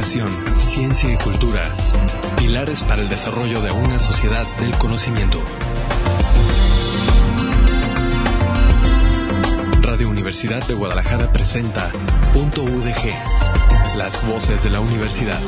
Educación, ciencia y cultura. Pilares para el desarrollo de una sociedad del conocimiento. Radio Universidad de Guadalajara presenta Punto UDG. Las voces de la universidad.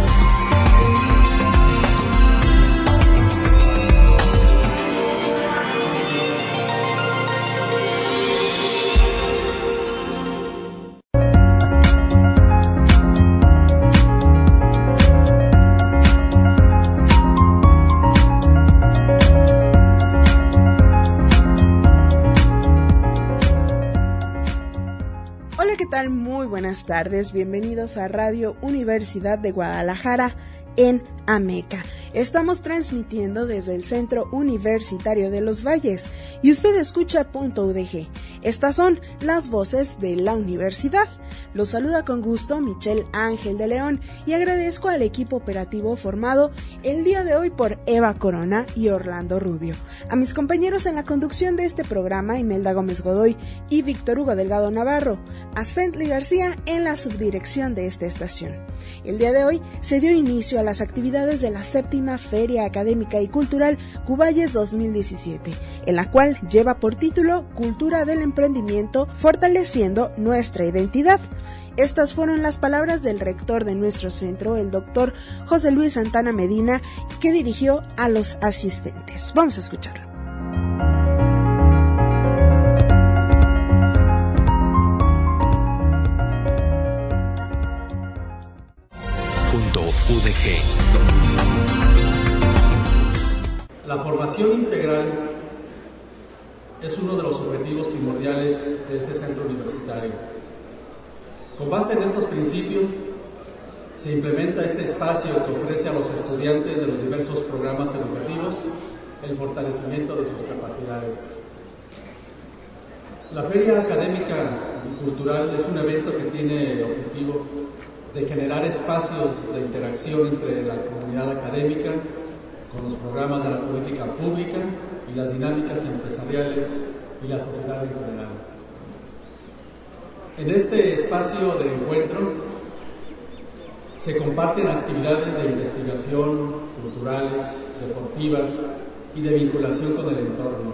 Muy buenas tardes, bienvenidos a Radio Universidad de Guadalajara en Ameca. Estamos transmitiendo desde el Centro Universitario de los Valles y usted escucha Punto UDG. Estas son las voces de la universidad. Los saluda con gusto Michelle Ángel de León y agradezco al equipo operativo formado el día de hoy por Eva Corona y Orlando Rubio. A mis compañeros en la conducción de este programa, Imelda Gómez Godoy y Víctor Hugo Delgado Navarro. A Cently García en la subdirección de esta estación. El día de hoy se dio inicio a las actividades de la 7ª Feria Académica y Cultural Cuballes 2017, en la cual lleva por título Cultura del Emprendimiento, fortaleciendo nuestra identidad. Estas fueron las palabras del rector de nuestro centro, el doctor José Luis Santana Medina, que dirigió a los asistentes. Vamos a escucharlo. UDG. La formación integral es uno de los objetivos primordiales de este centro universitario. Con base en estos principios, se implementa este espacio que ofrece a los estudiantes de los diversos programas educativos el fortalecimiento de sus capacidades. La Feria Académica y Cultural es un evento que tiene el objetivo de generar espacios de interacción entre la comunidad académica con los programas de la política pública y las dinámicas empresariales y la sociedad en general. En este espacio de encuentro se comparten actividades de investigación, culturales, deportivas y de vinculación con el entorno.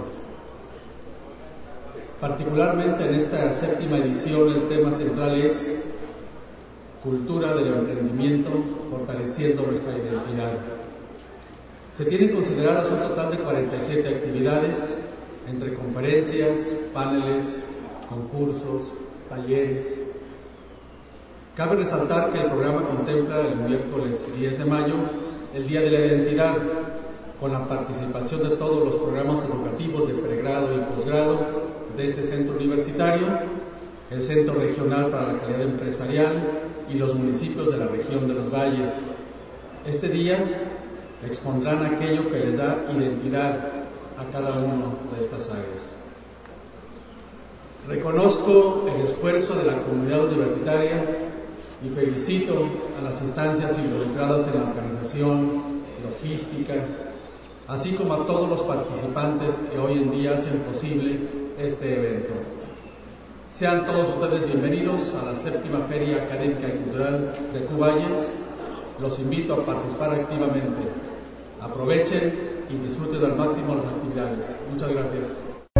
Particularmente en esta 7ª edición el tema central es Cultura del Emprendimiento, fortaleciendo nuestra identidad. Se tienen consideradas un total de 47 actividades, entre conferencias, paneles, concursos, talleres. Cabe resaltar que el programa contempla el miércoles 10 de mayo, el Día de la Identidad, con la participación de todos los programas educativos de pregrado y posgrado de este centro universitario, el Centro Regional para la Calidad Empresarial y los municipios de la región de los Valles. Este día expondrán aquello que les da identidad a cada uno de estas áreas. Reconozco el esfuerzo de la comunidad universitaria y felicito a las instancias involucradas en la organización, logística, así como a todos los participantes que hoy en día hacen posible este evento. Sean todos ustedes bienvenidos a la 7ª Feria Académica y Cultural de Cuballes. Los invito a participar activamente. Aprovechen y disfruten al máximo las actividades. Muchas gracias.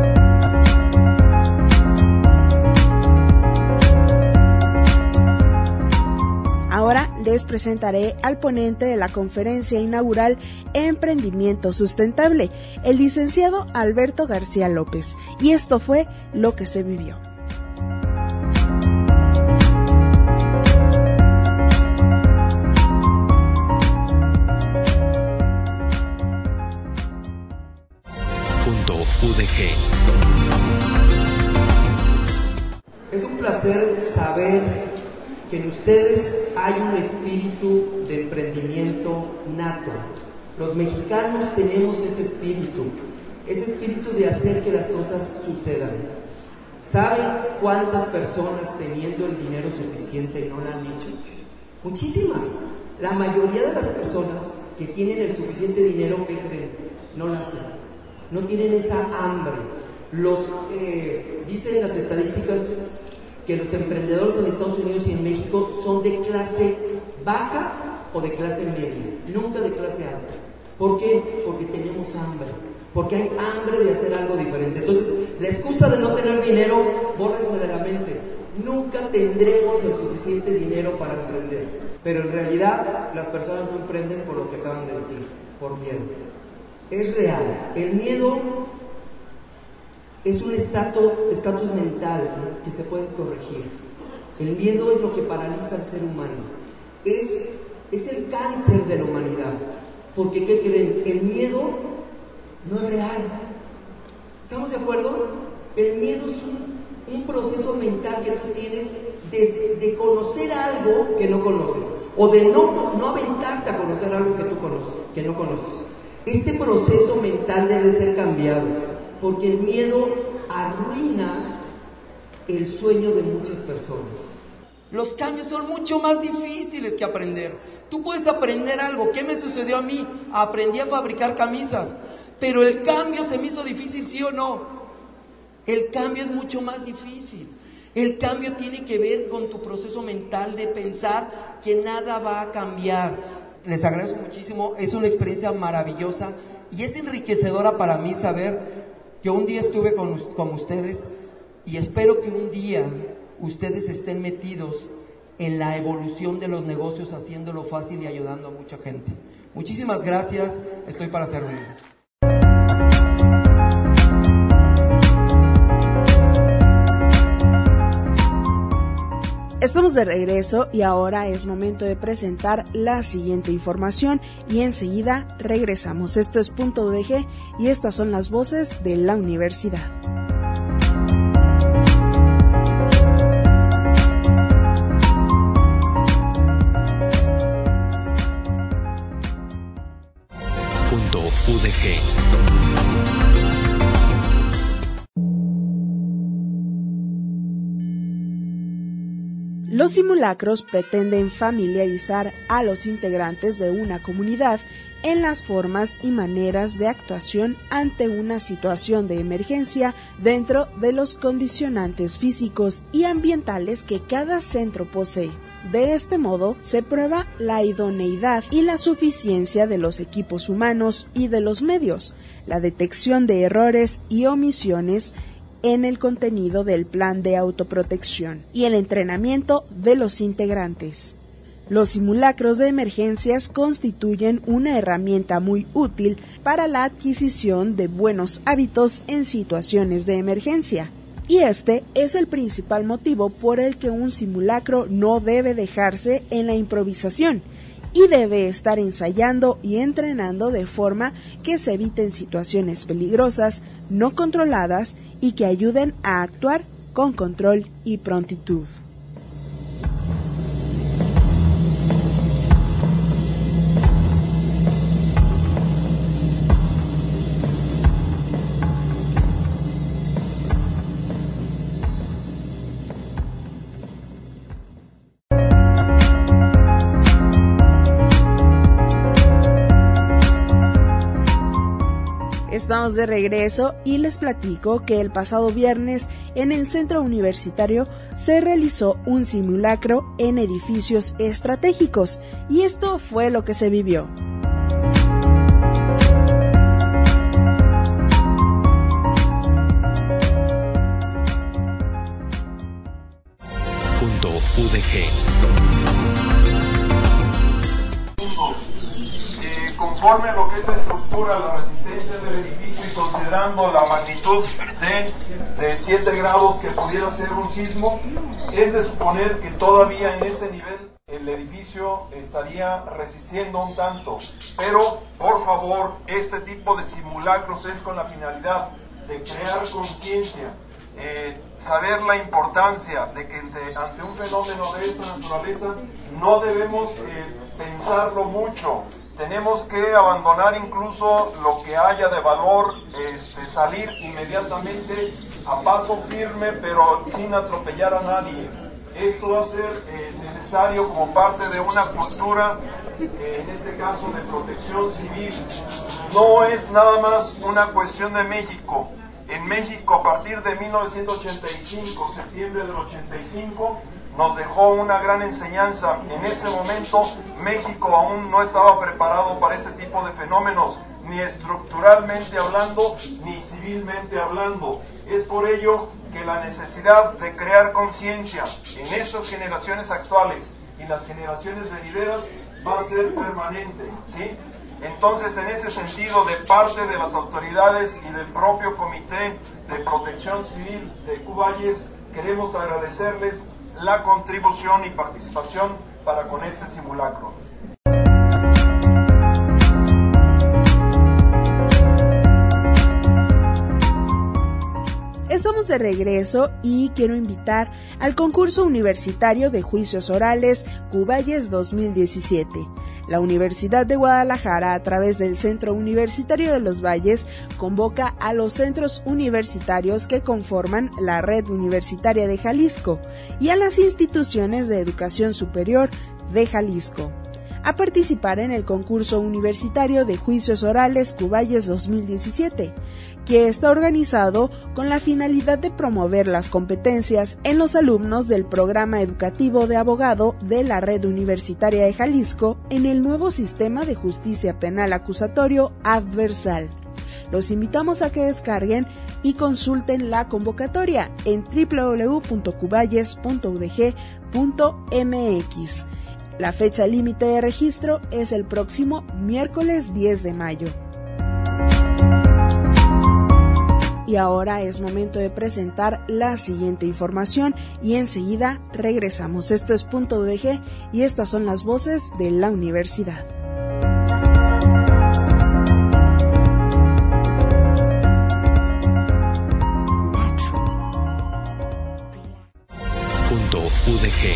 Ahora les presentaré al ponente de la conferencia inaugural Emprendimiento Sustentable, el licenciado Alberto García López, y esto fue lo que se vivió. UDG. Es un placer saber que en ustedes hay un espíritu de emprendimiento nato. Los mexicanos tenemos ese espíritu de hacer que las cosas sucedan. ¿Saben cuántas personas teniendo el dinero suficiente no lo han hecho? Muchísimas. La mayoría de las personas que tienen el suficiente dinero, ¿qué creen? No lo hacen. No tienen esa hambre. Dicen las estadísticas que los emprendedores en Estados Unidos y en México son de clase baja o de clase media, nunca de clase alta. ¿Por qué? Porque tenemos hambre, porque hay hambre de hacer algo diferente. Entonces, la excusa de no tener dinero, bórrense de la mente. Nunca tendremos el suficiente dinero para emprender. Pero en realidad, las personas no emprenden por lo que acaban de decir, por miedo. Es real. El miedo es un estatus mental que se puede corregir. El miedo es lo que paraliza al ser humano. Es el cáncer de la humanidad. Porque, ¿qué creen? El miedo no es real. ¿Estamos de acuerdo? El miedo es un proceso mental que tú tienes de conocer algo que no conoces. O de no aventarte a conocer algo que no conoces. Este proceso mental debe ser cambiado. Porque el miedo arruina el sueño de muchas personas. Los cambios son mucho más difíciles que aprender. Tú puedes aprender algo. ¿Qué me sucedió a mí? Aprendí a fabricar camisas. Pero el cambio se me hizo difícil, ¿sí o no? El cambio es mucho más difícil. El cambio tiene que ver con tu proceso mental de pensar que nada va a cambiar. Les agradezco muchísimo. Es una experiencia maravillosa. Y es enriquecedora para mí saber que un día estuve con ustedes. Y espero que un día ustedes estén metidos en la evolución de los negocios, haciéndolo fácil y ayudando a mucha gente. Muchísimas gracias, estoy para servirles. Estamos de regreso y ahora es momento de presentar la siguiente información y enseguida regresamos. Esto es Punto UDG y estas son las voces de la universidad. UDG. Los simulacros pretenden familiarizar a los integrantes de una comunidad en las formas y maneras de actuación ante una situación de emergencia dentro de los condicionantes físicos y ambientales que cada centro posee. De este modo, se prueba la idoneidad y la suficiencia de los equipos humanos y de los medios, la detección de errores y omisiones en el contenido del plan de autoprotección y el entrenamiento de los integrantes. Los simulacros de emergencias constituyen una herramienta muy útil para la adquisición de buenos hábitos en situaciones de emergencia. Y este es el principal motivo por el que un simulacro no debe dejarse en la improvisación y debe estar ensayando y entrenando de forma que se eviten situaciones peligrosas, no controladas y que ayuden a actuar con control y prontitud. Estamos de regreso y les platico que el pasado viernes en el centro universitario se realizó un simulacro en edificios estratégicos y esto fue lo que se vivió. Punto UDG. Conforme a lo que es la estructura, la resistencia del edificio y considerando la magnitud de 7 grados que pudiera ser un sismo, es de suponer que todavía en ese nivel el edificio estaría resistiendo un tanto. Pero, por favor, este tipo de simulacros es con la finalidad de crear conciencia, saber la importancia de que ante un fenómeno de esta naturaleza no debemos pensarlo mucho. Tenemos que abandonar incluso lo que haya de valor, salir inmediatamente a paso firme, pero sin atropellar a nadie. Esto va a ser necesario como parte de una cultura, en este caso de protección civil. No es nada más una cuestión de México. En México, a partir de 1985, septiembre del 85, nos dejó una gran enseñanza. En ese momento México aún no estaba preparado para este tipo de fenómenos, ni estructuralmente hablando, ni civilmente hablando. Es por ello que la necesidad de crear conciencia en estas generaciones actuales y las generaciones venideras va a ser permanente, ¿sí? Entonces, en ese sentido, de parte de las autoridades y del propio Comité de Protección Civil de Cuballes, queremos agradecerles la contribución y participación para con este simulacro. Estamos de regreso y quiero invitar al concurso universitario de juicios orales Cuballes 2017. La Universidad de Guadalajara, a través del Centro Universitario de los Valles, convoca a los centros universitarios que conforman la Red Universitaria de Jalisco y a las instituciones de educación superior de Jalisco a participar en el concurso universitario de juicios orales Cuballes 2017, que está organizado con la finalidad de promover las competencias en los alumnos del programa educativo de abogado de la Red Universitaria de Jalisco en el nuevo sistema de justicia penal acusatorio adversal. Los invitamos a que descarguen y consulten la convocatoria en www.cuballes.udg.mx. La fecha límite de registro es el próximo miércoles 10 de mayo. Y ahora es momento de presentar la siguiente información y enseguida regresamos. Esto es Punto UDG y estas son las voces de la universidad. Punto UDG.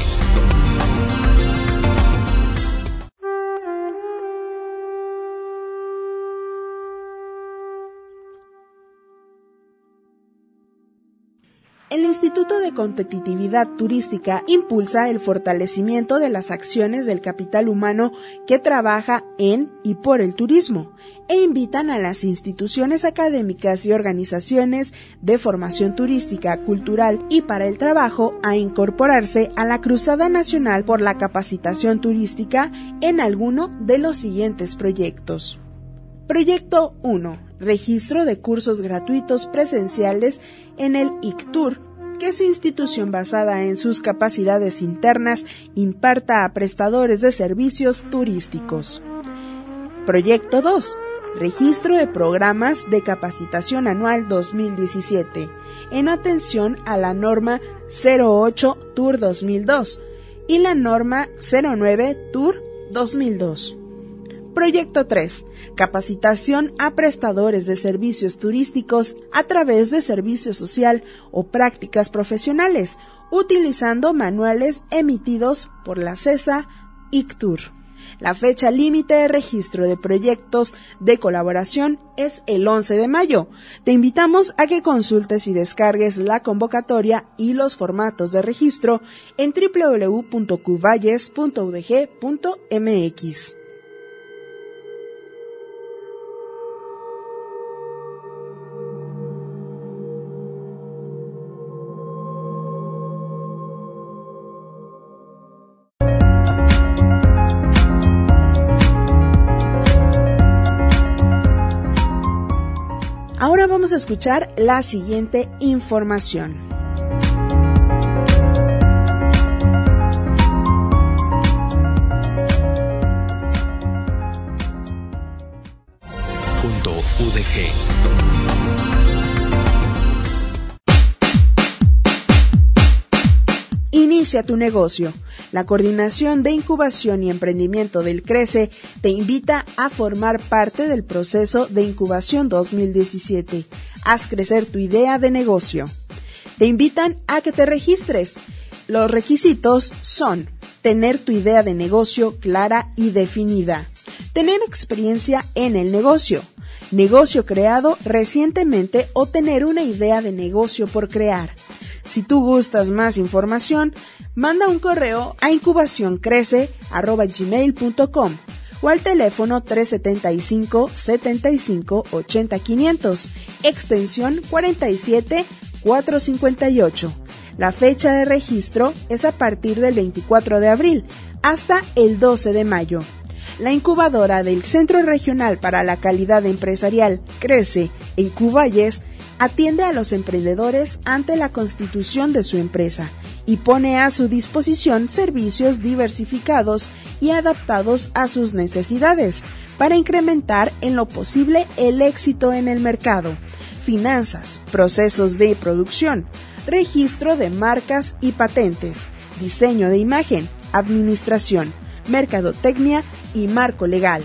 El Instituto de Competitividad Turística impulsa el fortalecimiento de las acciones del capital humano que trabaja en y por el turismo e invitan a las instituciones académicas y organizaciones de formación turística, cultural y para el trabajo a incorporarse a la Cruzada Nacional por la Capacitación Turística en alguno de los siguientes proyectos. Proyecto 1. Registro de cursos gratuitos presenciales en el ICTUR, que su institución basada en sus capacidades internas imparta a prestadores de servicios turísticos. Proyecto 2. Registro de programas de capacitación anual 2017, en atención a la norma 08 TUR 2002 y la norma 09 TUR 2002. Proyecto 3. Capacitación a prestadores de servicios turísticos a través de servicio social o prácticas profesionales, utilizando manuales emitidos por la CESA ICTUR. La fecha límite de registro de proyectos de colaboración es el 11 de mayo. Te invitamos a que consultes y descargues la convocatoria y los formatos de registro en www.cuballes.udg.mx. Ahora vamos a escuchar la siguiente información. Punto UDG. Inicia tu negocio. La Coordinación de Incubación y Emprendimiento del CRECE te invita a formar parte del proceso de incubación 2017. Haz crecer tu idea de negocio. Te invitan a que te registres. Los requisitos son tener tu idea de negocio clara y definida, tener experiencia en el negocio creado recientemente o tener una idea de negocio por crear. Si tú gustas más información, manda un correo a incubacioncrece@gmail.com o al teléfono 375 75 80 500, extensión 47 458. La fecha de registro es a partir del 24 de abril hasta el 12 de mayo. La incubadora del Centro Regional para la Calidad Empresarial, CRECE, en Cuballes, atiende a los emprendedores ante la constitución de su empresa y pone a su disposición servicios diversificados y adaptados a sus necesidades para incrementar en lo posible el éxito en el mercado, finanzas, procesos de producción, registro de marcas y patentes, diseño de imagen, administración, mercadotecnia y marco legal.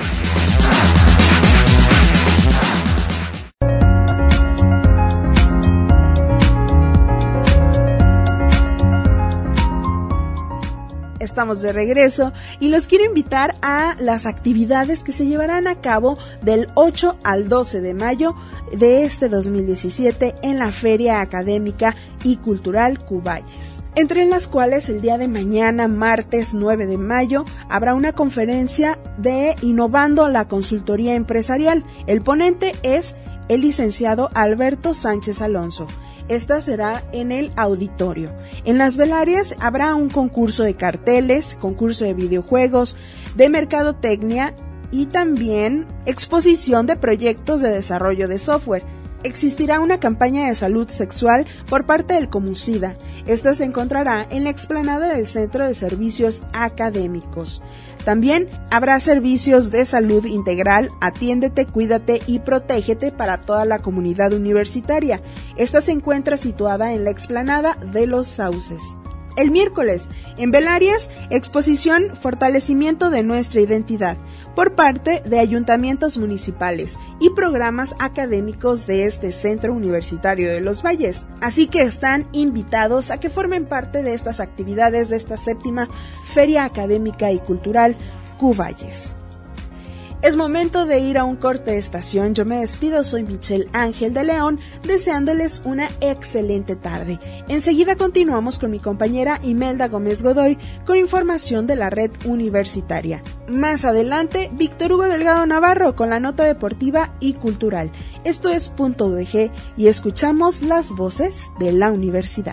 Estamos de regreso y los quiero invitar a las actividades que se llevarán a cabo del 8 al 12 de mayo de este 2017 en la Feria Académica y Cultural Cuballes, entre las cuales el día de mañana, martes 9 de mayo, habrá una conferencia de Innovando la Consultoría Empresarial. El ponente es el licenciado Alberto Sánchez Alonso. Esta será en el auditorio. En las velarias habrá un concurso de carteles, concurso de videojuegos, de mercadotecnia y también exposición de proyectos de desarrollo de software. Existirá una campaña de salud sexual por parte del Comusida. Esta se encontrará en la explanada del Centro de Servicios Académicos. También habrá servicios de salud integral, atiéndete, cuídate y protégete para toda la comunidad universitaria. Esta se encuentra situada en la explanada de Los Sauces. El miércoles, en Velarias, exposición Fortalecimiento de nuestra identidad, por parte de ayuntamientos municipales y programas académicos de este Centro Universitario de Los Valles. Así que están invitados a que formen parte de estas actividades de esta 7ª Feria Académica y Cultural Cuballes. Es momento de ir a un corte de estación. Yo me despido, soy Michelle Ángel de León, deseándoles una excelente tarde. Enseguida continuamos con mi compañera Imelda Gómez Godoy con información de la red universitaria. Más adelante, Víctor Hugo Delgado Navarro con la nota deportiva y cultural. Esto es Punto UDG y escuchamos las voces de la universidad.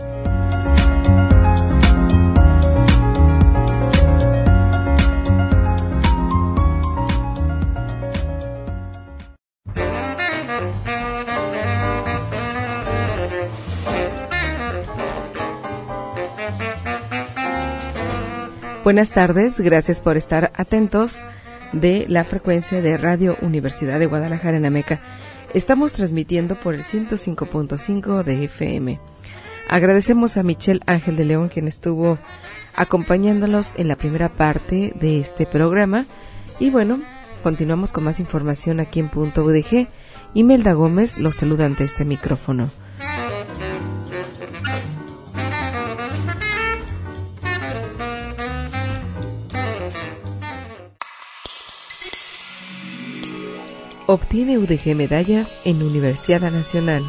Buenas tardes, gracias por estar atentos de la frecuencia de Radio Universidad de Guadalajara en Ameca. Estamos transmitiendo por el 105.5 de FM. Agradecemos a Michelle Ángel de León, quien estuvo acompañándolos en la primera parte de este programa. Y bueno, continuamos con más información aquí en Punto UDG. Imelda Gómez los saluda ante este micrófono. Obtiene UDG medallas en Universidad Nacional.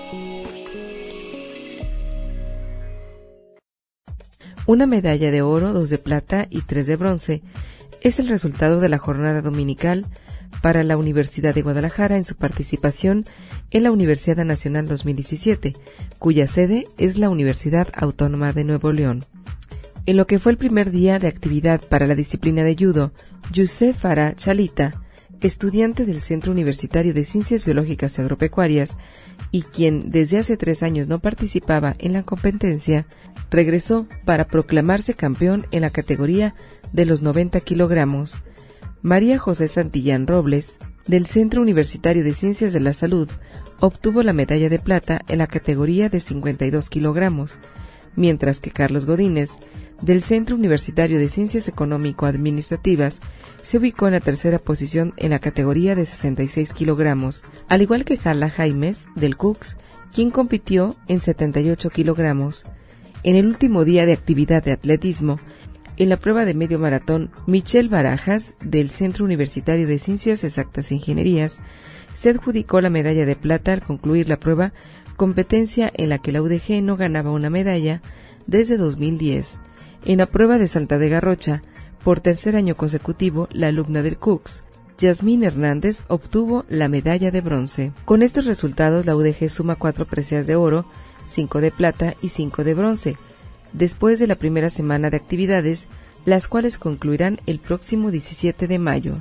Una medalla de oro, 2 de plata y 3 de bronce es el resultado de la jornada dominical para la Universidad de Guadalajara en su participación en la Universidad Nacional 2017, cuya sede es la Universidad Autónoma de Nuevo León. En lo que fue el primer día de actividad para la disciplina de judo, Yusef Farah Chalita, estudiante del Centro Universitario de Ciencias Biológicas y Agropecuarias, y quien desde hace 3 años no participaba en la competencia, regresó para proclamarse campeón en la categoría de los 90 kilogramos. María José Santillán Robles, del Centro Universitario de Ciencias de la Salud, obtuvo la medalla de plata en la categoría de 52 kilogramos, mientras que Carlos Godínez, del Centro Universitario de Ciencias Económico-Administrativas, se ubicó en la tercera posición en la categoría de 66 kilogramos, al igual que Carla Jaimes, del CUCS, quien compitió en 78 kilogramos. En el último día de actividad de atletismo, en la prueba de medio maratón, Michelle Barajas, del Centro Universitario de Ciencias Exactas e Ingenierías, se adjudicó la medalla de plata al concluir la prueba, competencia en la que la UDG no ganaba una medalla desde 2010. En la prueba de salta de garrocha, por tercer año consecutivo, la alumna del CUCS, Yasmín Hernández, obtuvo la medalla de bronce. Con estos resultados, la UDG suma 4 preseas de oro 5 de plata y 5 de bronce, después de la primera semana de actividades, las cuales concluirán el próximo 17 de mayo.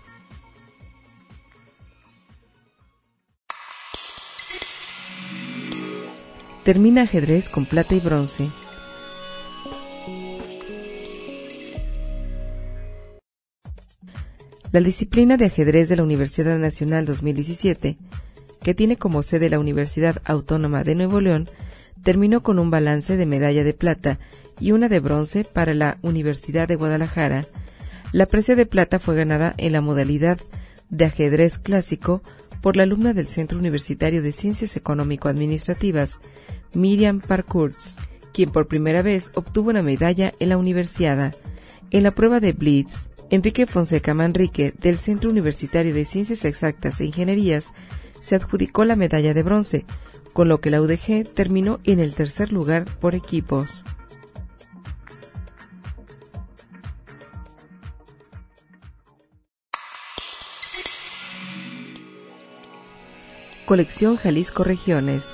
Termina ajedrez con plata y bronce. La disciplina de ajedrez de la Universidad Nacional 2017, que tiene como sede la Universidad Autónoma de Nuevo León, terminó con un balance de medalla de plata y una de bronce para la Universidad de Guadalajara. La presea de plata fue ganada en la modalidad de ajedrez clásico por la alumna del Centro Universitario de Ciencias Económico-Administrativas, Miriam Parcours, quien por primera vez obtuvo una medalla en la universidad. En la prueba de Blitz, Enrique Fonseca Manrique, del Centro Universitario de Ciencias Exactas e Ingenierías, se adjudicó la medalla de bronce, con lo que la UDG terminó en el tercer lugar por equipos. Colección Jalisco Regiones.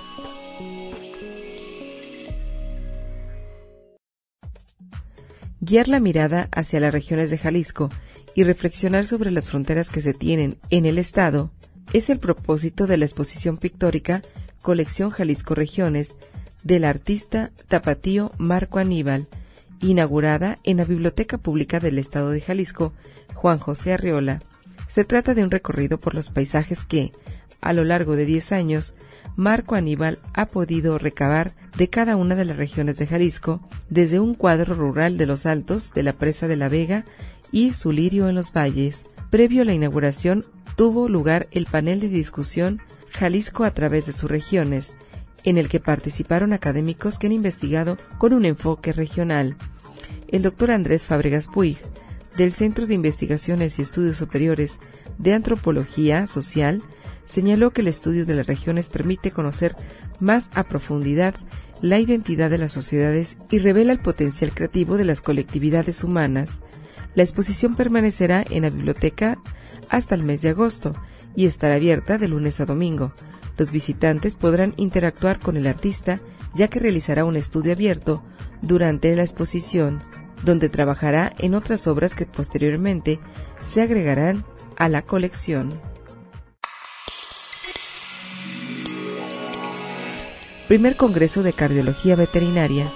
Guiar la mirada hacia las regiones de Jalisco y reflexionar sobre las fronteras que se tienen en el estado es el propósito de la exposición pictórica Colección Jalisco Regiones del artista tapatío Marco Aníbal, inaugurada en la Biblioteca Pública del Estado de Jalisco, Juan José Arriola. Se trata de un recorrido por los paisajes que, a lo largo de 10 años, Marco Aníbal ha podido recabar de cada una de las regiones de Jalisco, desde un cuadro rural de los Altos, de la Presa de la Vega y su lirio en los valles. Previo a la inauguración, tuvo lugar el panel de discusión Jalisco a través de sus regiones, en el que participaron académicos que han investigado con un enfoque regional. El doctor Andrés Fábregas Puig, del Centro de Investigaciones y Estudios Superiores de Antropología Social, señaló que el estudio de las regiones permite conocer más a profundidad la identidad de las sociedades y revela el potencial creativo de las colectividades humanas. La exposición permanecerá en la biblioteca hasta el mes de agosto y estará abierta de lunes a domingo. Los visitantes podrán interactuar con el artista, ya que realizará un estudio abierto durante la exposición, donde trabajará en otras obras que posteriormente se agregarán a la colección. Primer Congreso de Cardiología Veterinaria.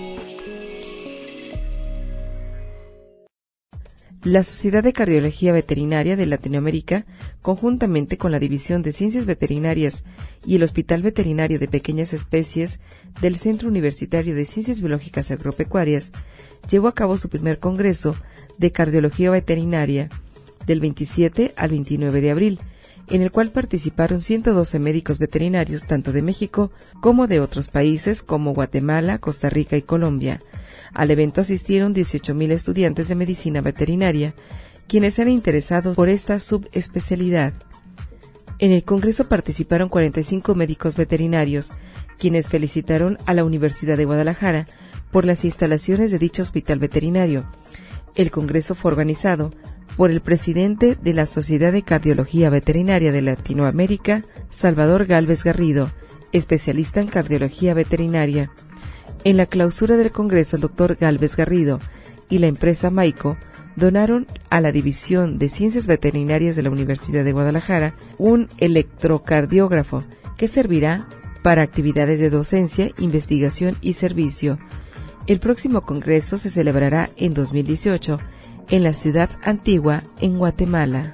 La Sociedad de Cardiología Veterinaria de Latinoamérica, conjuntamente con la División de Ciencias Veterinarias y el Hospital Veterinario de Pequeñas Especies del Centro Universitario de Ciencias Biológicas y Agropecuarias, llevó a cabo su primer Congreso de Cardiología Veterinaria del 27 al 29 de abril, en el cual participaron 112 médicos veterinarios tanto de México como de otros países como Guatemala, Costa Rica y Colombia. Al evento asistieron 18,000 estudiantes de medicina veterinaria, quienes se han interesado por esta subespecialidad. En el congreso participaron 45 médicos veterinarios, quienes felicitaron a la Universidad de Guadalajara por las instalaciones de dicho hospital veterinario. El congreso fue organizado por el presidente de la Sociedad de Cardiología Veterinaria de Latinoamérica, Salvador Gálvez Garrido, especialista en cardiología veterinaria. En la clausura del congreso, el doctor Gálvez Garrido y la empresa Maico donaron a la División de Ciencias Veterinarias de la Universidad de Guadalajara un electrocardiógrafo que servirá para actividades de docencia, investigación y servicio. El próximo congreso se celebrará en 2018 en la Ciudad Antigua, en Guatemala.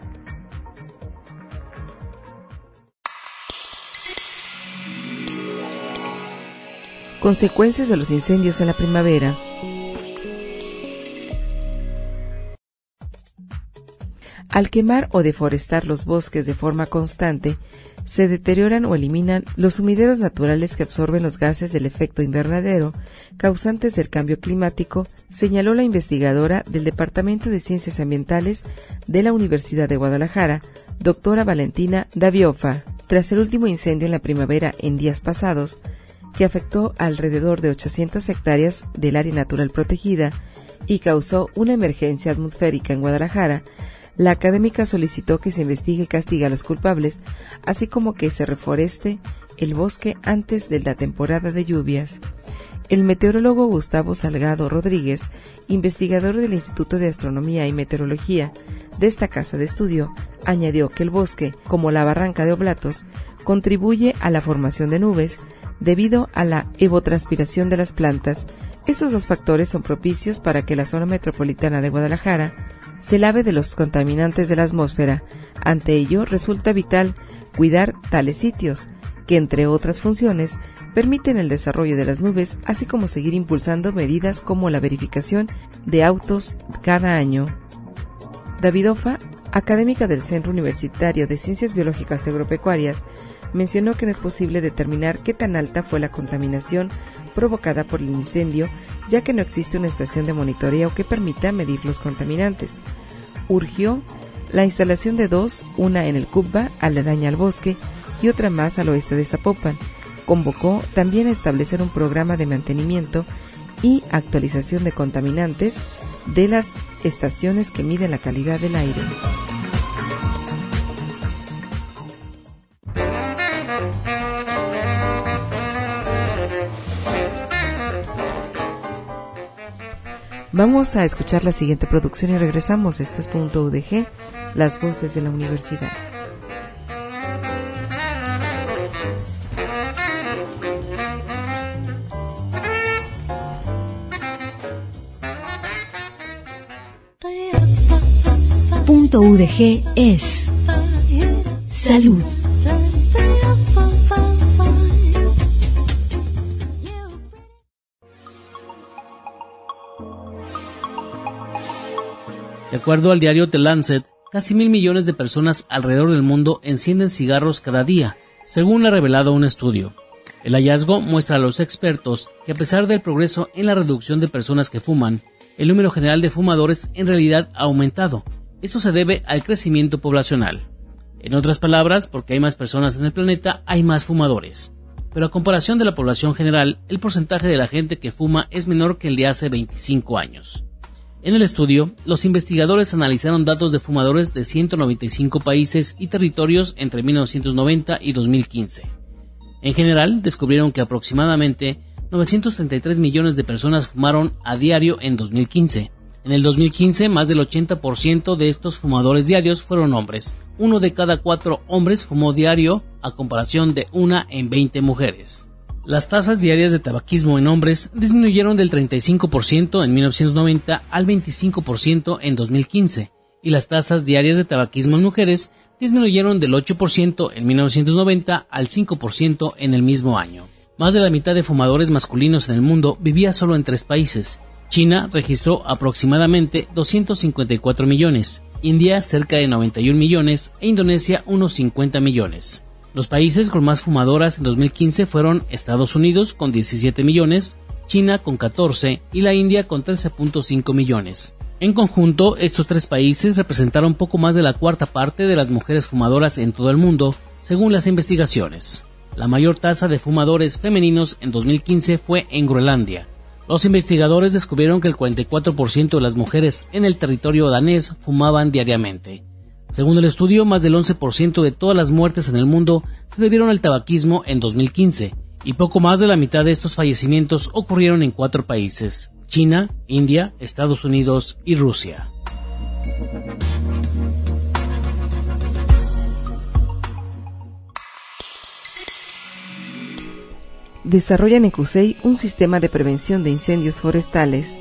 Consecuencias de los incendios en la primavera. Al quemar o deforestar los bosques de forma constante, se deterioran o eliminan los sumideros naturales que absorben los gases del efecto invernadero causantes del cambio climático, señaló la investigadora del Departamento de Ciencias Ambientales de la Universidad de Guadalajara, doctora Valentina Daviofa. Tras el último incendio en la primavera en días pasados, que afectó alrededor de 800 hectáreas del área natural protegida y causó una emergencia atmosférica en Guadalajara, la académica solicitó que se investigue y castigue a los culpables, así como que se reforeste el bosque antes de la temporada de lluvias. El meteorólogo Gustavo Salgado Rodríguez, investigador del Instituto de Astronomía y Meteorología de esta casa de estudio, añadió que el bosque, como la barranca de Oblatos, contribuye a la formación de nubes debido a la evotranspiración de las plantas. Estos dos factores son propicios para que la zona metropolitana de Guadalajara se lave de los contaminantes de la atmósfera. Ante ello, resulta vital cuidar tales sitios, que entre otras funciones permiten el desarrollo de las nubes, así como seguir impulsando medidas como la verificación de autos cada año. Davidofa, académica del Centro Universitario de Ciencias Biológicas y Agropecuarias, mencionó que no es posible determinar qué tan alta fue la contaminación provocada por el incendio, ya que no existe una estación de monitoreo que permita medir los contaminantes. Urgió la instalación de dos, una en el Cubba, aledaña al bosque, y otra más al oeste de Zapopan. Convocó también a establecer un programa de mantenimiento y actualización de contaminantes de las estaciones que miden la calidad del aire. Vamos a escuchar la siguiente producción y regresamos. Esto es .udg, las voces de la universidad. .udg es salud. De acuerdo al diario The Lancet, casi 1.000 millones de personas alrededor del mundo encienden cigarros cada día, según ha revelado un estudio. El hallazgo muestra a los expertos que a pesar del progreso en la reducción de personas que fuman, el número general de fumadores en realidad ha aumentado. Esto se debe al crecimiento poblacional. En otras palabras, porque hay más personas en el planeta, hay más fumadores. Pero a comparación de la población general, el porcentaje de la gente que fuma es menor que el de hace 25 años. En el estudio, los investigadores analizaron datos de fumadores de 195 países y territorios entre 1990 y 2015. En general, descubrieron que aproximadamente 933 millones de personas fumaron a diario en 2015. En el 2015, más del 80% de estos fumadores diarios fueron hombres. 1 de cada 4 hombres fumó diario, a comparación de 1 en 20 mujeres. Las tasas diarias de tabaquismo en hombres disminuyeron del 35% en 1990 al 25% en 2015, y las tasas diarias de tabaquismo en mujeres disminuyeron del 8% en 1990 al 5% en el mismo año. Más de la mitad de fumadores masculinos en el mundo vivía solo en 3 países. China registró aproximadamente 254 millones, India cerca de 91 millones e Indonesia unos 50 millones. Los países con más fumadoras en 2015 fueron Estados Unidos con 17 millones, China con 14 y la India con 13.5 millones. En conjunto, estos 3 países representaron poco más de la cuarta parte de las mujeres fumadoras en todo el mundo, según las investigaciones. La mayor tasa de fumadores femeninos en 2015 fue en Groenlandia. Los investigadores descubrieron que el 44% de las mujeres en el territorio danés fumaban diariamente. Según el estudio, más del 11% de todas las muertes en el mundo se debieron al tabaquismo en 2015, y poco más de la mitad de estos fallecimientos ocurrieron en 4 países: China, India, Estados Unidos y Rusia. Desarrollan en CUSEI un sistema de prevención de incendios forestales.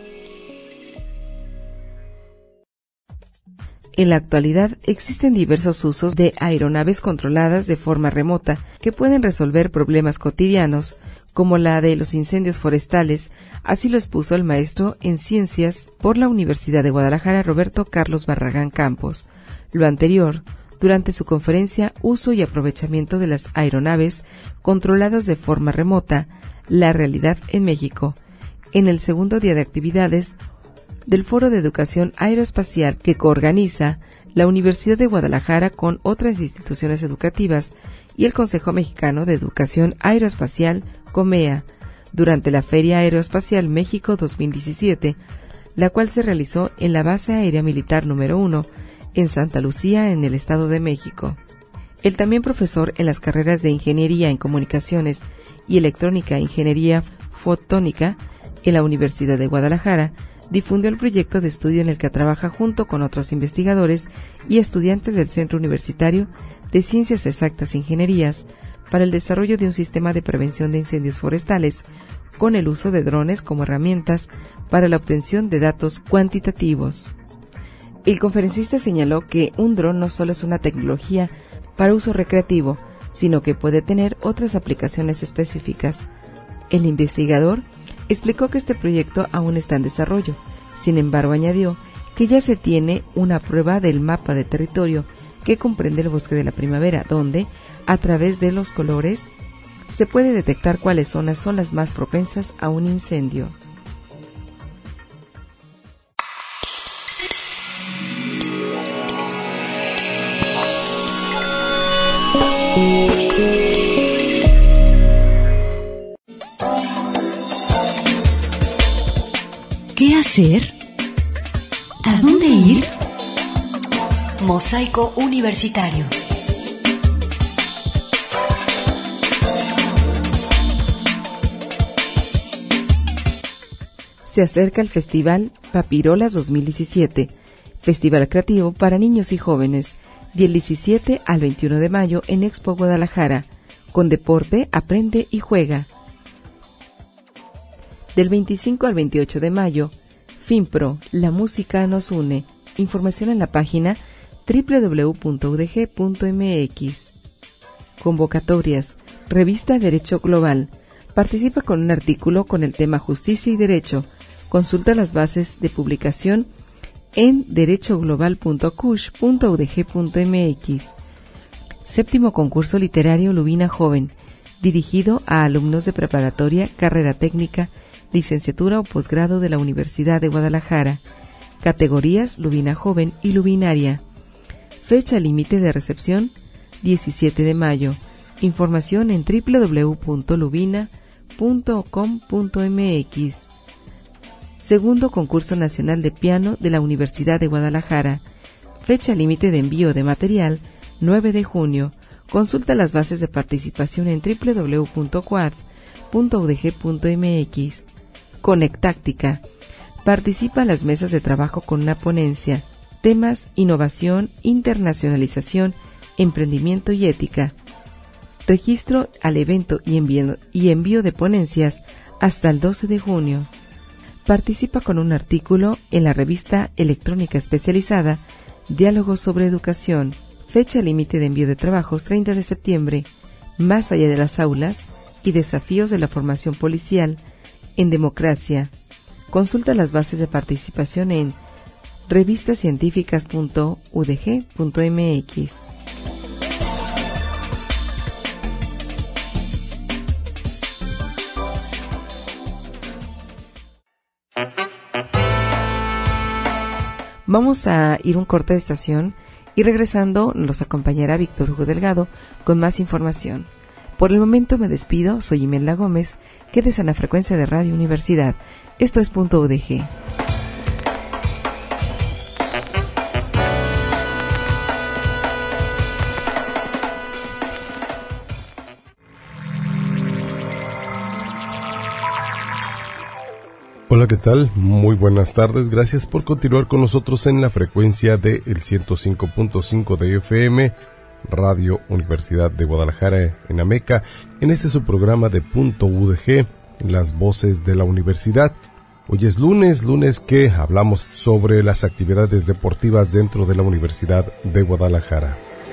En la actualidad existen diversos usos de aeronaves controladas de forma remota que pueden resolver problemas cotidianos, como la de los incendios forestales. Así lo expuso el maestro en Ciencias por la Universidad de Guadalajara, Roberto Carlos Barragán Campos. Lo anterior, durante su conferencia Uso y aprovechamiento de las aeronaves controladas de forma remota, la realidad en México, en el segundo día de actividades del Foro de Educación Aeroespacial que coorganiza la Universidad de Guadalajara con otras instituciones educativas y el Consejo Mexicano de Educación Aeroespacial, COMEA, durante la Feria Aeroespacial México 2017, la cual se realizó en la Base Aérea Militar número 1, en Santa Lucía, en el Estado de México. El también profesor en las carreras de Ingeniería en Comunicaciones y Electrónica e Ingeniería Fotónica en la Universidad de Guadalajara difundió el proyecto de estudio en el que trabaja junto con otros investigadores y estudiantes del Centro Universitario de Ciencias Exactas e Ingenierías para el desarrollo de un sistema de prevención de incendios forestales con el uso de drones como herramientas para la obtención de datos cuantitativos. El conferencista señaló que un dron no solo es una tecnología para uso recreativo, sino que puede tener otras aplicaciones específicas. El investigador explicó que este proyecto aún está en desarrollo. Sin embargo, añadió que ya se tiene una prueba del mapa de territorio que comprende el bosque de la primavera, donde, a través de los colores, se puede detectar cuáles zonas son las más propensas a un incendio. ¿Qué hacer? ¿A dónde ir? Mosaico Universitario. Se acerca el Festival Papirolas 2017, festival creativo para niños y jóvenes, del 17 al 21 de mayo en Expo Guadalajara, con deporte, aprende y juega. Del 25 al 28 de mayo, FinPro, la música nos une. Información en la página www.udg.mx. Convocatorias. Revista Derecho Global. Participa con un artículo con el tema Justicia y Derecho. Consulta las bases de publicación en derechoglobal.cush.udg.mx. Séptimo concurso literario Lubina Joven, dirigido a alumnos de preparatoria, carrera técnica, licenciatura o posgrado de la Universidad de Guadalajara. Categorías Lubina Joven y Lubinaria. Fecha límite de recepción 17 de mayo. Información en www.lubina.com.mx. Segundo concurso nacional de piano de la Universidad de Guadalajara. Fecha límite de envío de material 9 de junio. Consulta las bases de participación en www.quad.udg.mx. Conectáctica. Participa en las mesas de trabajo con una ponencia. Temas: innovación, internacionalización, emprendimiento y ética. Registro al evento y envío de ponencias hasta el 12 de junio. Participa con un artículo en la revista electrónica especializada Diálogos sobre Educación. Fecha límite de envío de trabajos 30 de septiembre. Más allá de las aulas y desafíos de la formación policial en democracia. Consulta las bases de participación en revistacientíficas.udg.mx. Vamos a ir un corte de estación y regresando nos acompañará Víctor Hugo Delgado con más información. Por el momento me despido, soy Imelda Gómez, quédese en la frecuencia de Radio Universidad. Esto es Punto UDG. Hola, ¿qué tal? Muy buenas tardes. Gracias por continuar con nosotros en la frecuencia del 105.5 de FM, Radio Universidad de Guadalajara en Ameca, en este su programa de Punto UDG, las voces de la universidad. Hoy es lunes que hablamos sobre las actividades deportivas dentro de la Universidad de Guadalajara.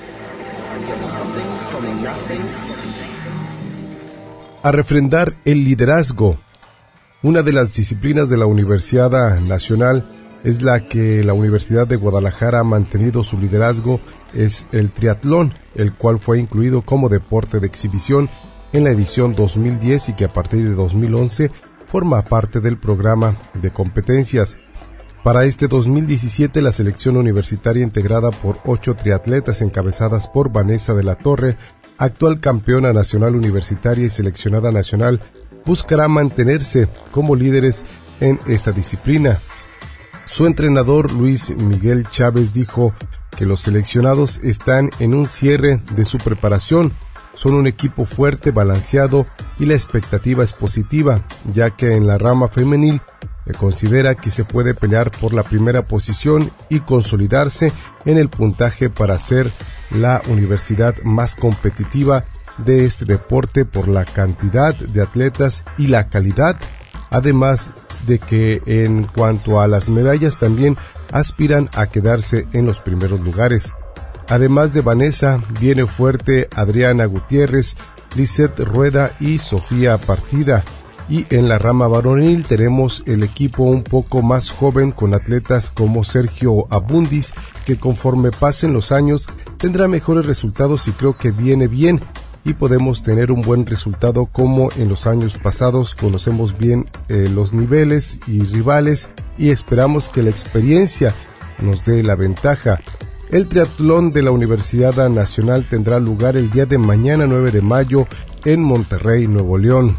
A refrendar el liderazgo. Una de las disciplinas de la Universidad Nacional es la que la Universidad de Guadalajara ha mantenido su liderazgo, es el triatlón, el cual fue incluido como deporte de exhibición en la edición 2010 y que a partir de 2011 forma parte del programa de competencias. Para este 2017, la selección universitaria integrada por 8 triatletas encabezadas por Vanessa de la Torre, actual campeona nacional universitaria y seleccionada nacional, buscará mantenerse como líderes en esta disciplina. Su entrenador Luis Miguel Chávez dijo que los seleccionados están en un cierre de su preparación. Son un equipo fuerte, balanceado y la expectativa es positiva, ya que en la rama femenil se considera que se puede pelear por la primera posición y consolidarse en el puntaje para ser la universidad más competitiva de este deporte por la cantidad de atletas y la calidad, además de que en cuanto a las medallas también aspiran a quedarse en los primeros lugares. Además de Vanessa, viene fuerte Adriana Gutiérrez, Lisette Rueda y Sofía Partida. Y en la rama varonil tenemos el equipo un poco más joven con atletas como Sergio Abundis, que conforme pasen los años tendrá mejores resultados y creo que viene bien y podemos tener un buen resultado como en los años pasados. Conocemos bien los niveles y rivales y esperamos que la experiencia nos dé la ventaja. El triatlón de la Universidad Nacional tendrá lugar el día de mañana 9 de mayo en Monterrey, Nuevo León.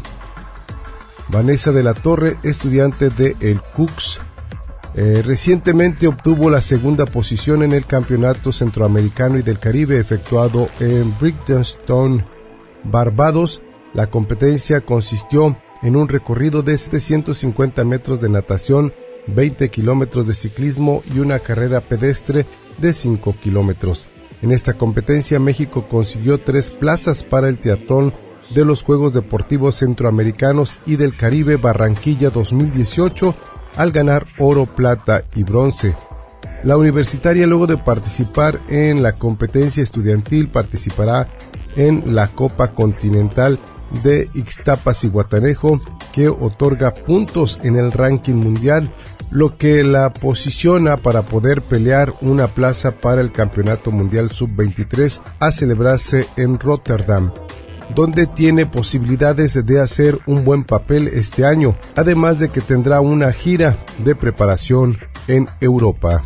Vanessa de la Torre, estudiante de el CUCS, recientemente obtuvo la segunda posición en el Campeonato Centroamericano y del Caribe efectuado en Bridgestone, Barbados. La competencia consistió en un recorrido de 750 metros de natación, 20 kilómetros de ciclismo y una carrera pedestre de 5 kilómetros. En esta competencia México consiguió 3 plazas para el triatlón de los Juegos Deportivos Centroamericanos y del Caribe Barranquilla 2018 al ganar oro, plata y bronce. La universitaria, luego de participar en la competencia estudiantil, participará en la Copa Continental de Ixtapas y Guatanejo, que otorga puntos en el ranking mundial, lo que la posiciona para poder pelear una plaza para el Campeonato Mundial Sub-23 a celebrarse en Rotterdam, donde tiene posibilidades de hacer un buen papel este año, además de que tendrá una gira de preparación en Europa.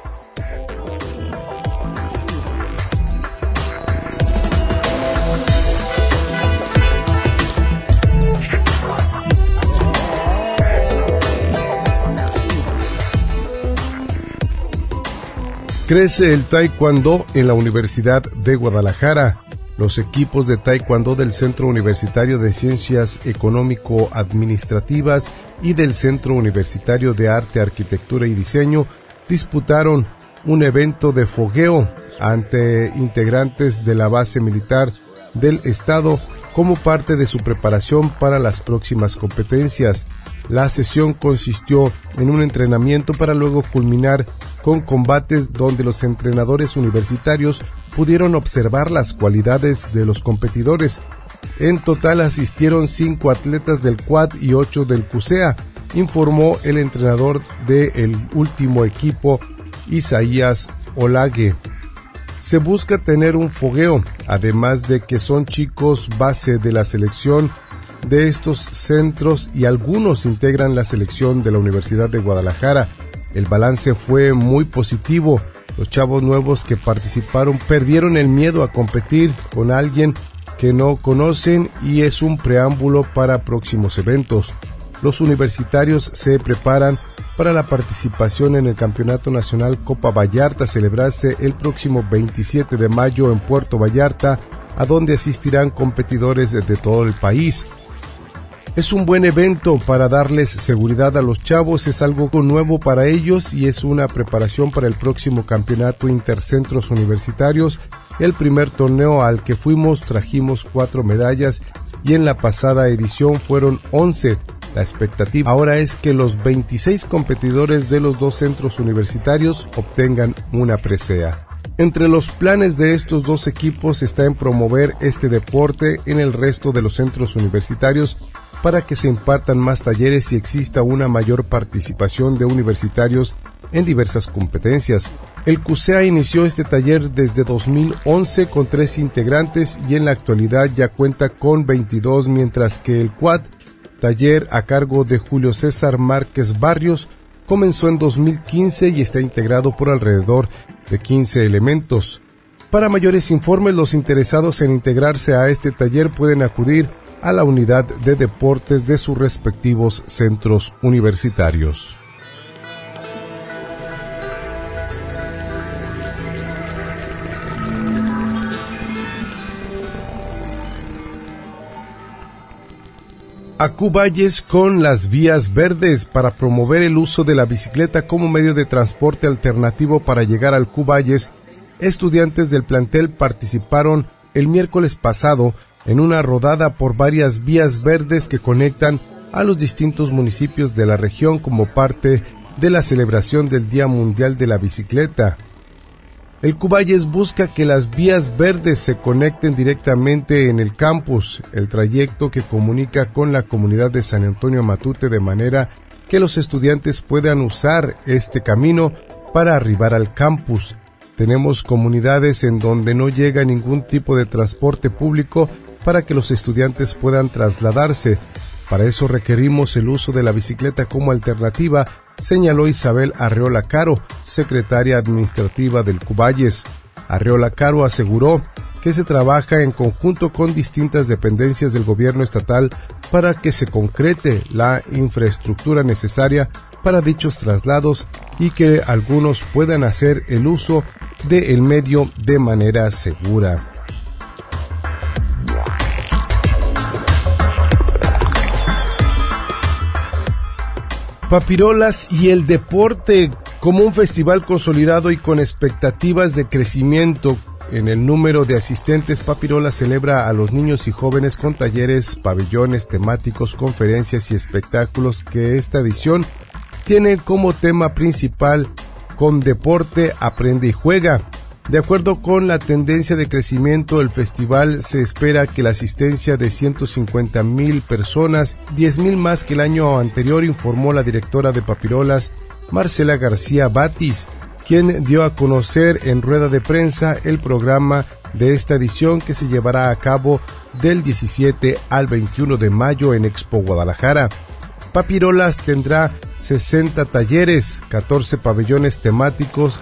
Crece el taekwondo en la Universidad de Guadalajara. Los equipos de taekwondo del Centro Universitario de Ciencias Económico-Administrativas y del Centro Universitario de Arte, Arquitectura y Diseño disputaron un evento de fogueo ante integrantes de la base militar del estado como parte de su preparación para las próximas competencias. La sesión consistió en un entrenamiento para luego culminar con combates donde los entrenadores universitarios pudieron observar las cualidades de los competidores. En total asistieron 5 atletas del Quad y 8 del CUSEA, informó el entrenador del último equipo, Isaías Olague. Se busca tener un fogueo, además de que son chicos base de la selección de estos centros y algunos integran la selección de la Universidad de Guadalajara. El balance fue muy positivo. Los chavos nuevos que participaron perdieron el miedo a competir con alguien que no conocen y es un preámbulo para próximos eventos. Los universitarios se preparan para la participación en el Campeonato Nacional Copa Vallarta, a celebrarse el próximo 27 de mayo en Puerto Vallarta, a donde asistirán competidores de todo el país. Es un buen evento para darles seguridad a los chavos, es algo nuevo para ellos y es una preparación para el próximo campeonato intercentros universitarios. El primer torneo al que fuimos trajimos 4 medallas y en la pasada edición fueron 11. La expectativa ahora es que los 26 competidores de los 2 centros universitarios obtengan una presea. Entre los planes de estos 2 equipos está en promover este deporte en el resto de los centros universitarios para que se impartan más talleres y exista una mayor participación de universitarios en diversas competencias. El CUSEA inició este taller desde 2011 con 3 integrantes y en la actualidad ya cuenta con 22, mientras que el Quad, taller a cargo de Julio César Márquez Barrios, comenzó en 2015 y está integrado por alrededor de 15 elementos. Para mayores informes, los interesados en integrarse a este taller pueden acudir a la unidad de deportes de sus respectivos centros universitarios. Acuvalles con las vías verdes para promover el uso de la bicicleta como medio de transporte alternativo para llegar al Cuballes. Estudiantes del plantel participaron el miércoles pasado en una rodada por varias vías verdes que conectan a los distintos municipios de la región como parte de la celebración del Día Mundial de la Bicicleta. El Cuballes busca que las vías verdes se conecten directamente en el campus, el trayecto que comunica con la comunidad de San Antonio Matute, de manera que los estudiantes puedan usar este camino para arribar al campus. Tenemos comunidades en donde no llega ningún tipo de transporte público para que los estudiantes puedan trasladarse. Para eso requerimos el uso de la bicicleta como alternativa, señaló Isabel Arreola Caro, secretaria administrativa del Cuballes. Arreola Caro aseguró que se trabaja en conjunto con distintas dependencias del gobierno estatal para que se concrete la infraestructura necesaria para dichos traslados y que algunos puedan hacer el uso del medio de manera segura. Papirolas y el deporte como un festival consolidado y con expectativas de crecimiento en el número de asistentes. Papirolas celebra a los niños y jóvenes con talleres, pabellones temáticos, conferencias y espectáculos que esta edición tiene como tema principal con deporte, aprende y juega. De acuerdo con la tendencia de crecimiento del festival, se espera que la asistencia de 150,000 personas, 10,000 más que el año anterior, informó la directora de Papirolas, Marcela García Batis, quien dio a conocer en rueda de prensa el programa de esta edición que se llevará a cabo del 17 al 21 de mayo en Expo Guadalajara. Papirolas tendrá 60 talleres, 14 pabellones temáticos,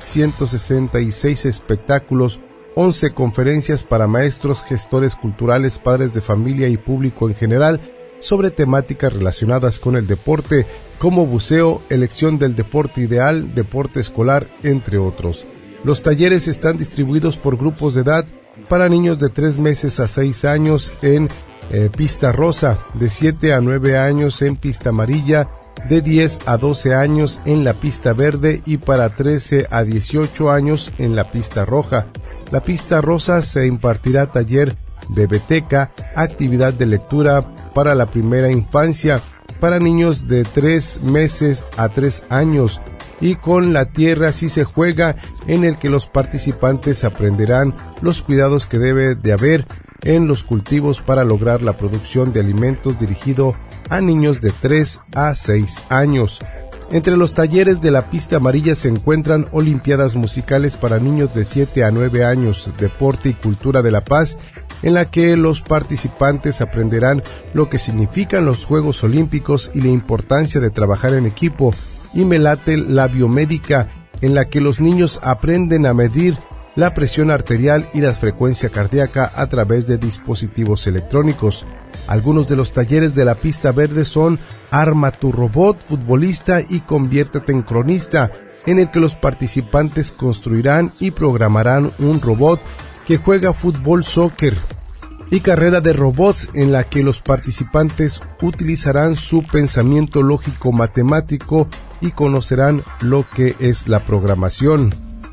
166 espectáculos, 11 conferencias para maestros, gestores culturales, padres de familia y público en general sobre temáticas relacionadas con el deporte, como buceo, elección del deporte ideal, deporte escolar, entre otros. Los talleres están distribuidos por grupos de edad para niños de 3 meses a 6 años en pista rosa, de 7 a 9 años en pista amarilla, de 10 a 12 años en la pista verde y para 13 a 18 años en la pista roja. La pista rosa se impartirá taller bebeteca, actividad de lectura para la primera infancia, para niños de 3 meses a 3 años, y con la tierra sí se juega, en el que los participantes aprenderán los cuidados que debe de haber en los cultivos para lograr la producción de alimentos dirigido a niños de 3 a 6 años. Entre los talleres de la pista amarilla se encuentran olimpiadas musicales para niños de 7 a 9 años, deporte y cultura de la paz, en la que los participantes aprenderán lo que significan los Juegos Olímpicos y la importancia de trabajar en equipo, y Melate la biomédica, en la que los niños aprenden a medir la presión arterial y la frecuencia cardíaca a través de dispositivos electrónicos. Algunos de los talleres de la pista verde son Arma tu robot, futbolista y conviértete en cronista, en el que los participantes construirán y programarán un robot que juega fútbol soccer, y carrera de robots, en la que los participantes utilizarán su pensamiento lógico matemático y conocerán lo que es la programación.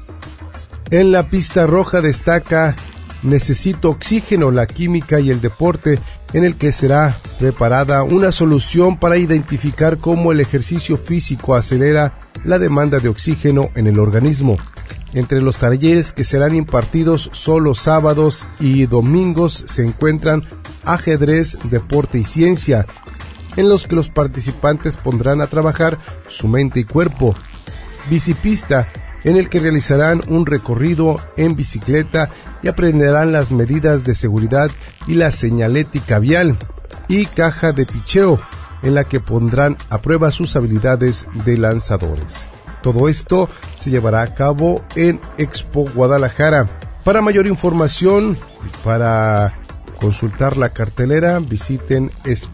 En la pista roja destaca Necesito oxígeno, la química y el deporte, en el que será preparada una solución para identificar cómo el ejercicio físico acelera la demanda de oxígeno en el organismo. Entre los talleres que serán impartidos solo sábados y domingos se encuentran ajedrez, deporte y ciencia, en los que los participantes pondrán a trabajar su mente y cuerpo. Bicipista, en el que realizarán un recorrido en bicicleta y aprenderán las medidas de seguridad y la señalética vial. Y caja de picheo, en la que pondrán a prueba sus habilidades de lanzadores. Todo esto se llevará a cabo en Expo Guadalajara. Para mayor información, para consultar la cartelera, visiten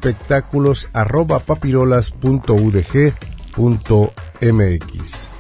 espectáculos@papirolas.udg.mx.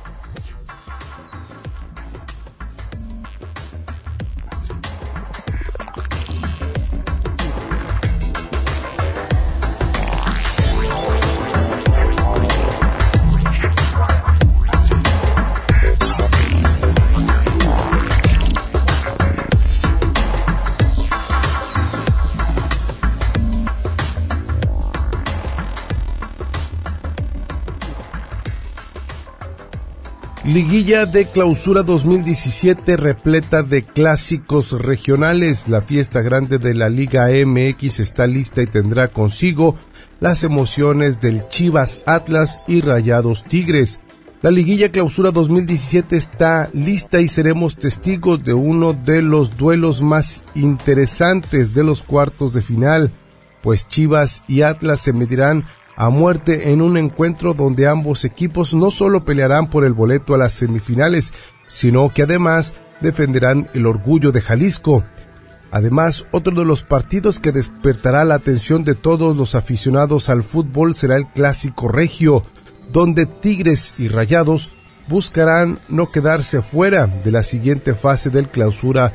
Liguilla de Clausura 2017 repleta de clásicos regionales. La fiesta grande de la Liga MX está lista y tendrá consigo las emociones del Chivas Atlas y Rayados Tigres. La Liguilla Clausura 2017 está lista y seremos testigos de uno de los duelos más interesantes de los cuartos de final, pues Chivas y Atlas se medirán a muerte en un encuentro donde ambos equipos no solo pelearán por el boleto a las semifinales, sino que además defenderán el orgullo de Jalisco. Además, otro de los partidos que despertará la atención de todos los aficionados al fútbol será el Clásico Regio, donde Tigres y Rayados buscarán no quedarse fuera de la siguiente fase del Clausura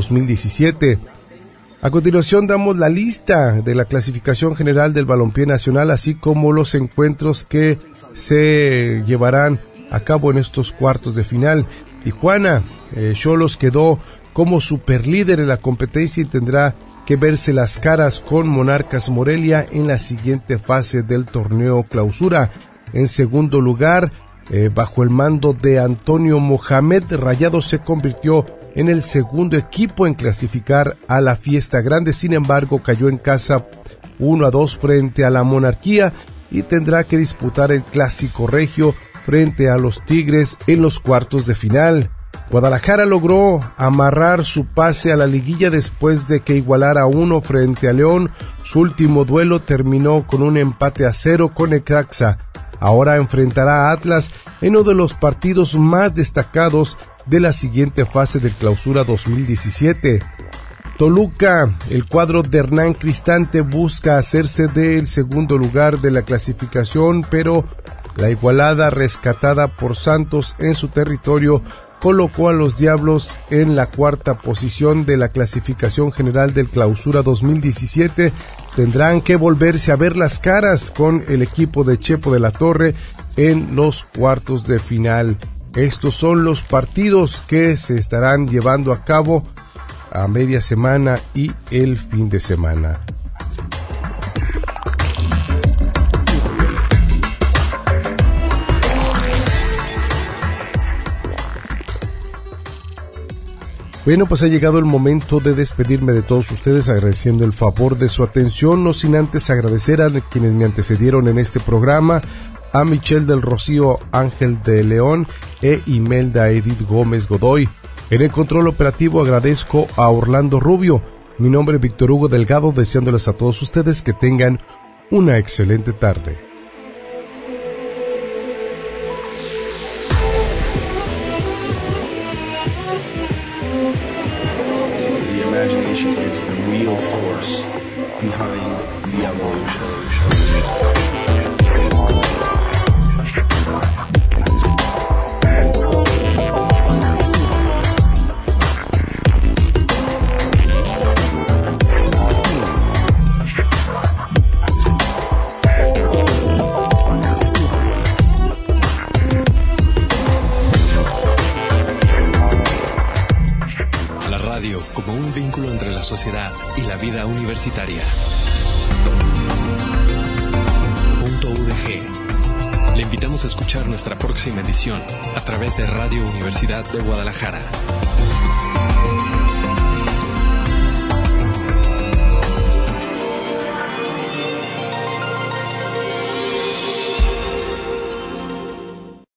2017. A continuación damos la lista de la clasificación general del balompié nacional, así como los encuentros que se llevarán a cabo en estos cuartos de final. Tijuana, Xolos quedó como superlíder en la competencia y tendrá que verse las caras con Monarcas Morelia en la siguiente fase del torneo Clausura. En segundo lugar, bajo el mando de Antonio Mohamed, Rayados se convirtió en el segundo equipo en clasificar a la fiesta grande. Sin embargo, cayó en casa 1-2 frente a la Monarquía y tendrá que disputar el Clásico Regio frente a los Tigres en los cuartos de final. Guadalajara logró amarrar su pase a la liguilla después de que igualara 1 frente a León. Su último duelo terminó con un empate a 0 con Necaxa. Ahora enfrentará a Atlas en uno de los partidos más destacados de la siguiente fase de Clausura 2017. Toluca, el cuadro de Hernán Cristante busca hacerse del segundo lugar de la clasificación, pero la igualada rescatada por Santos en su territorio colocó a los Diablos en la cuarta posición de la clasificación general del Clausura 2017. Tendrán que volverse a ver las caras con el equipo de Chepo de la Torre en los cuartos de final. Estos son los partidos que se estarán llevando a cabo a media semana y el fin de semana. Bueno, pues ha llegado el momento de despedirme de todos ustedes, agradeciendo el favor de su atención, no sin antes agradecer a quienes me antecedieron en este programa, a Michelle del Rocío Ángel de León e Imelda Edith Gómez Godoy. En el control operativo agradezco a Orlando Rubio. Mi nombre es Víctor Hugo Delgado, deseándoles a todos ustedes que tengan una excelente tarde. The imagination is the real force behind the evolution. Como un vínculo entre la sociedad y la vida universitaria. .udg. Le invitamos a escuchar nuestra próxima edición a través de Radio Universidad de Guadalajara.